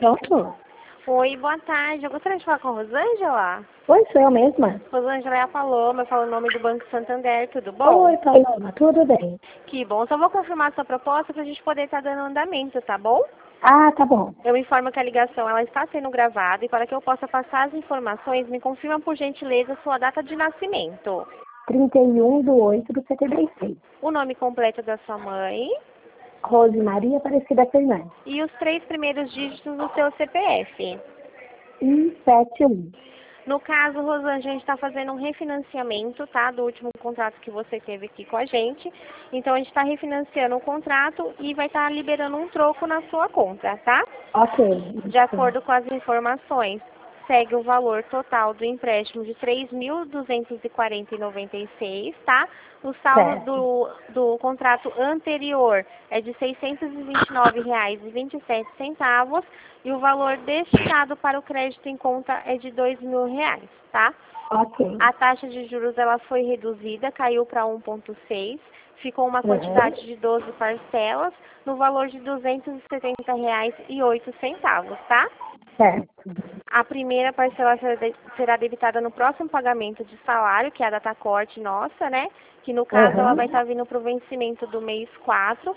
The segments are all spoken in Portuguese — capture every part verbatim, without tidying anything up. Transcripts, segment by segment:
Pronto? Oi, boa tarde. Eu gostaria de falar com a Rosângela. Oi, sou eu mesma. Rosângela é a Paloma, eu falo o nome do Banco Santander, tudo bom? Oi, Paloma, tudo bem? Que bom. Só vou confirmar a sua proposta para a gente poder estar dando andamento, tá bom? Ah, tá bom. Eu informo que a ligação ela está sendo gravada e para que eu possa passar as informações, me confirma por gentileza sua data de nascimento. trinta e um de oito de setenta e seis. O nome completo da sua mãe Rose Maria Aparecida Fernandes. e os três primeiros dígitos do seu C P F. um sete um. No caso, Rosângela, a gente está fazendo um refinanciamento, tá? Do último contrato que você teve aqui com a gente. Então, a gente está refinanciando o contrato e vai estar liberando um troco na sua conta, tá? Ok. De acordo com as informações, segue o valor total do empréstimo de três mil duzentos e quarenta reais e noventa e seis centavos, tá? O saldo do, do contrato anterior é de seiscentos e vinte e nove reais e vinte e sete centavos e o valor destinado para o crédito em conta é de dois mil reais, tá? Ok. A taxa de juros ela foi reduzida, caiu para um vírgula seis, ficou uma Uhum. quantidade de doze parcelas no valor de duzentos e setenta reais e oito centavos, tá? Certo. A primeira parcela será debitada no próximo pagamento de salário, que é a data corte nossa, né? Que no caso ela Uhum. vai estar vindo para o vencimento do mês quatro.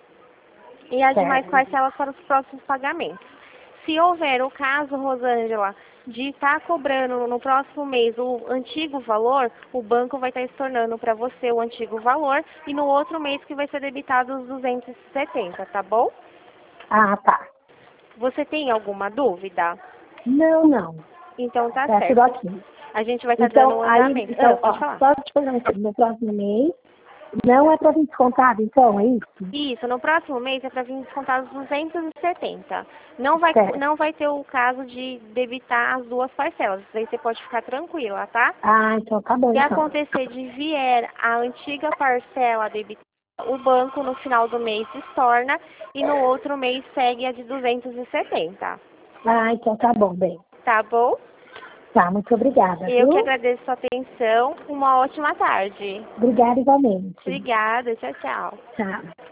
E as demais Certo. parcelas para os próximos pagamentos. Se houver o caso, Rosângela, de estar cobrando no próximo mês o antigo valor, o banco vai estar estornando para você o antigo valor e no outro mês que vai ser debitado os duzentos e setenta, tá bom? Ah, tá. Você tem alguma dúvida? Não, não. Então tá Tá tudo certo. aqui. A gente vai estar dando Então, um aí, andamento. então, Ah, pode ó, falar. só te fazer uma coisa, no próximo mês, não é para vir descontado, então, é isso? Isso, no próximo mês é para vir descontar os duzentos e setenta. Não vai, Certo. não vai ter o caso de debitar as duas parcelas. Isso aí você pode ficar tranquila, tá? Ah, então tá bom, Se então. acontecer de vier a antiga parcela debitada, o banco no final do mês se estorna e no outro mês segue a de duzentos e setenta. Ah, então tá bom, bem. Tá bom? Tá, muito obrigada, Eu que viu? agradeço a sua atenção. Uma ótima tarde. Obrigada igualmente. Obrigada. Tchau, tchau. Tchau.